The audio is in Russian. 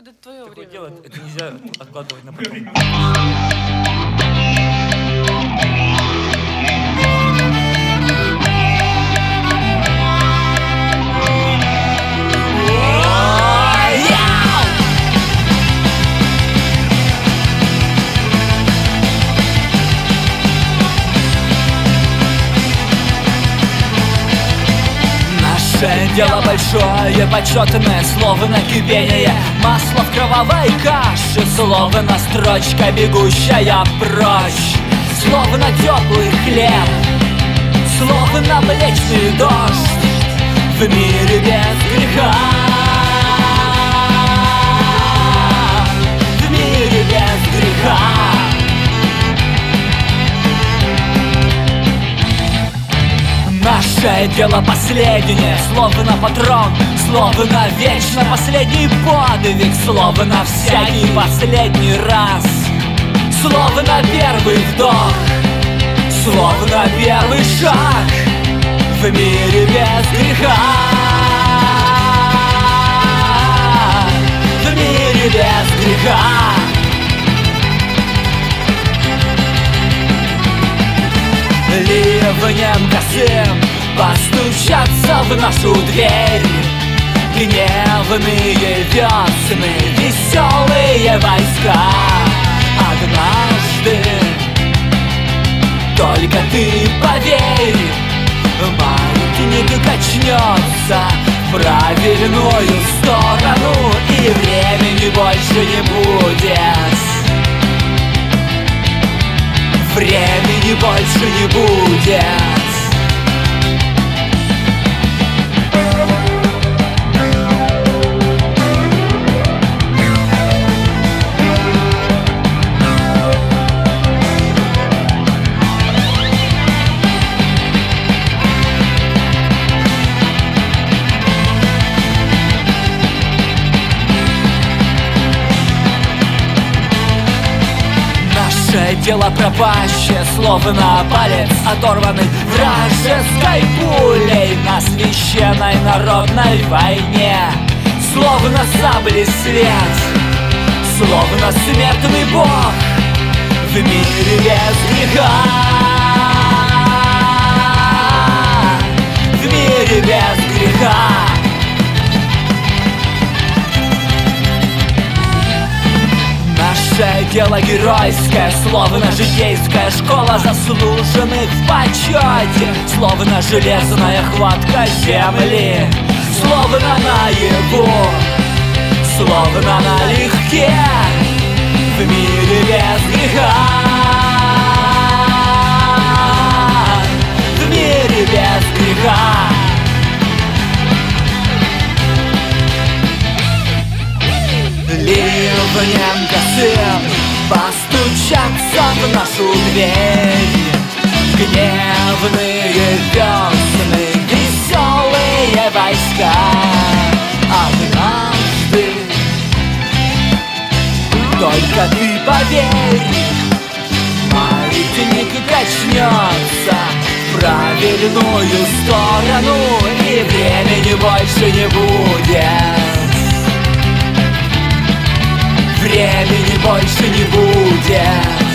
Когда твое Такое время дело, было. это нельзя откладывать на потом. Наше дело большое, почетное, словно кипение масла в кровавой каше, словно строчка, бегущая прочь, словно теплый хлеб, словно млечный дождь в мире без греха, в мире без греха. Наше дело последнее, словно патрон, словно вечно последний подвиг, словно всякий последний раз, словно первый вдох, словно первый шаг в мире без греха, в мире без греха. Ливнем косым постучатся в нашу дверь гневные весны, веселые войска. Однажды только ты поверь, маятник качнется в правильную сторону, и времени больше не будет. Времени больше не будет. Наше дело пропащее, словно палец, оторванный вражеской пулей на священной народной войне, словно сабли свет, словно смертный бог в мире без греха, в мире без греха. Наше дело геройское, словно житейская школа заслуженных в почете, словно железная хватка земли, словно наяву, словно налегке в мире без греха, в мире без греха. Ливнем косым постучатся в нашу дверь гневные весны, веселые войска. Однажды только ты поверь, маятник качнется в правильную сторону, и времени больше не будет. Времени больше не будет.